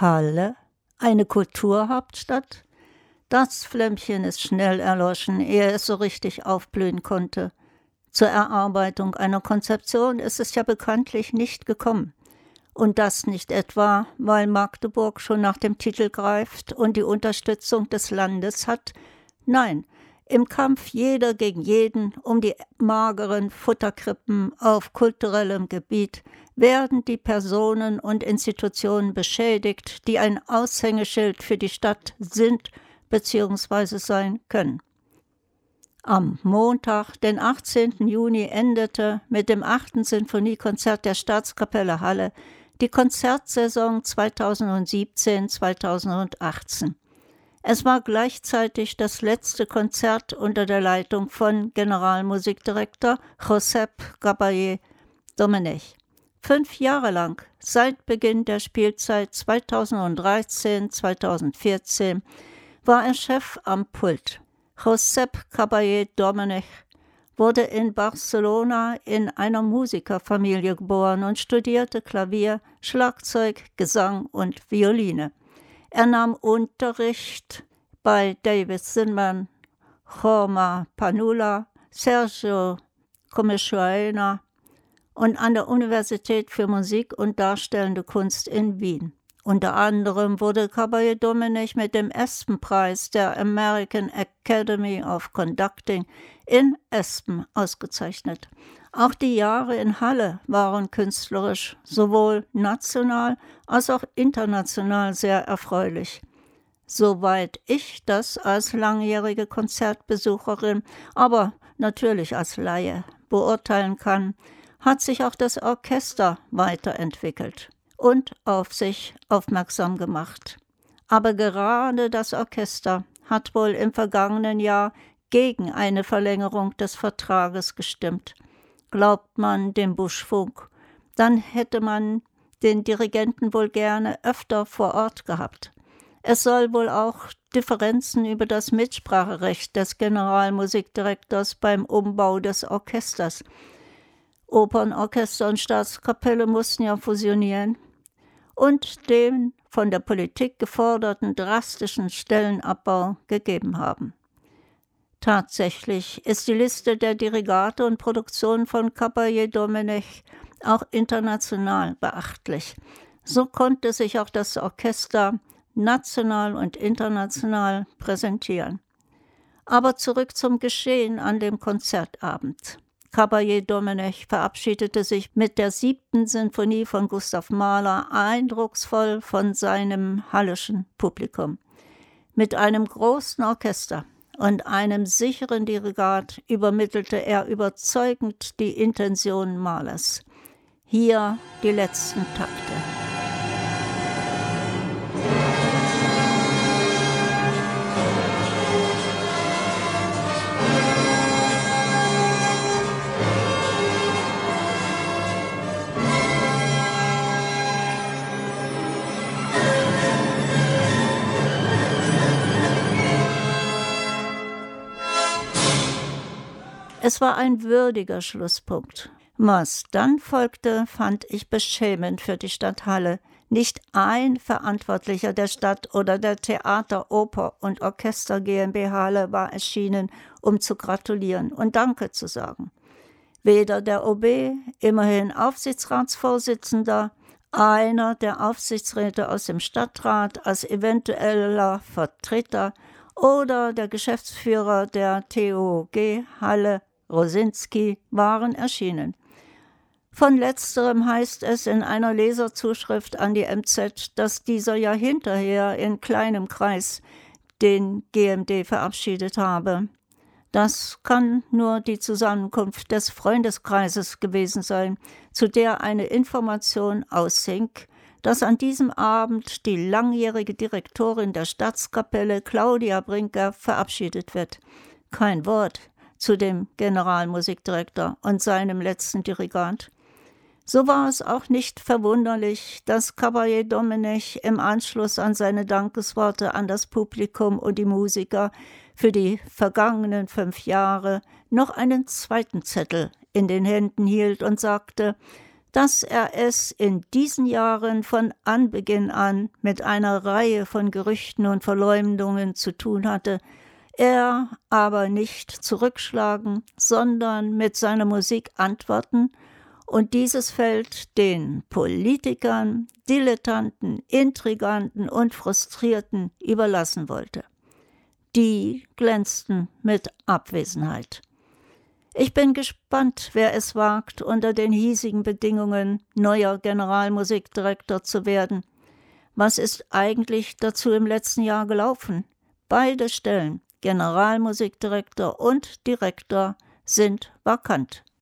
Halle, eine Kulturhauptstadt? Das Flämmchen ist schnell erloschen, ehe es so richtig aufblühen konnte. Zur Erarbeitung einer Konzeption ist es ja bekanntlich nicht gekommen. Und das nicht etwa, weil Magdeburg schon nach dem Titel greift und die Unterstützung des Landes hat. Nein, im Kampf jeder gegen jeden um die mageren Futterkrippen auf kulturellem Gebiet werden die Personen und Institutionen beschädigt, die ein Aushängeschild für die Stadt sind bzw. sein können. Am Montag, den 18. Juni, endete mit dem 8. Sinfoniekonzert der Staatskapelle Halle die Konzertsaison 2017-2018. Es war gleichzeitig das letzte Konzert unter der Leitung von Generalmusikdirektor Josep Caballé Domenech. 5 Jahre lang, seit Beginn der Spielzeit 2013-2014, war er Chef am Pult. Josep Caballé Domenech wurde in Barcelona in einer Musikerfamilie geboren und studierte Klavier, Schlagzeug, Gesang und Violine. Er nahm Unterricht bei David Zinman, Jorma Panula, Sergio Comechuena und an der Universität für Musik und Darstellende Kunst in Wien. Unter anderem wurde Caballé Domenech mit dem Aspen-Preis der American Academy of Conducting in Aspen ausgezeichnet. Auch die Jahre in Halle waren künstlerisch sowohl national als auch international sehr erfreulich. Soweit ich das als langjährige Konzertbesucherin, aber natürlich als Laie beurteilen kann, hat sich auch das Orchester weiterentwickelt und auf sich aufmerksam gemacht. Aber gerade das Orchester hat wohl im vergangenen Jahr gegen eine Verlängerung des Vertrages gestimmt. Glaubt man dem Buschfunk, dann hätte man den Dirigenten wohl gerne öfter vor Ort gehabt. Es soll wohl auch Differenzen über das Mitspracherecht des Generalmusikdirektors beim Umbau des Orchesters. Opernorchester und Staatskapelle mussten ja fusionieren. Und den von der Politik geforderten drastischen Stellenabbau gegeben haben. Tatsächlich ist die Liste der Dirigate und Produktionen von Caballé Domenech auch international beachtlich. So konnte sich auch das Orchester national und international präsentieren. Aber zurück zum Geschehen an dem Konzertabend. Caballé Domenech verabschiedete sich mit der 7. Sinfonie von Gustav Mahler eindrucksvoll von seinem halleschen Publikum. Mit einem großen Orchester und einem sicheren Dirigat übermittelte er überzeugend die Intention Mahlers. Hier die letzten Takte. Es war ein würdiger Schlusspunkt. Was dann folgte, fand ich beschämend für die Stadt Halle. Nicht ein Verantwortlicher der Stadt oder der Theater, Oper und Orchester GmbH Halle war erschienen, um zu gratulieren und Danke zu sagen. Weder der OB, immerhin Aufsichtsratsvorsitzender, einer der Aufsichtsräte aus dem Stadtrat als eventueller Vertreter oder der Geschäftsführer der TOG Halle, Rosinski, waren erschienen. Von letzterem heißt es in einer Leserzuschrift an die MZ, dass dieser ja hinterher in kleinem Kreis den GMD verabschiedet habe. Das kann nur die Zusammenkunft des Freundeskreises gewesen sein, zu der eine Information aushing, dass an diesem Abend die langjährige Direktorin der Staatskapelle Claudia Brinker verabschiedet wird. Kein Wort zu dem Generalmusikdirektor und seinem letzten Dirigant. So war es auch nicht verwunderlich, dass Caballé Domenech im Anschluss an seine Dankesworte an das Publikum und die Musiker für die vergangenen 5 Jahre noch einen zweiten Zettel in den Händen hielt und sagte: dass er es in diesen Jahren von Anbeginn an mit einer Reihe von Gerüchten und Verleumdungen zu tun hatte, er aber nicht zurückschlagen, sondern mit seiner Musik antworten und dieses Feld den Politikern, Dilettanten, Intriganten und Frustrierten überlassen wollte. Die glänzten mit Abwesenheit. Ich bin gespannt, wer es wagt, unter den hiesigen Bedingungen neuer Generalmusikdirektor zu werden. Was ist eigentlich dazu im letzten Jahr gelaufen? Beide Stellen, Generalmusikdirektor und Direktor, sind vakant.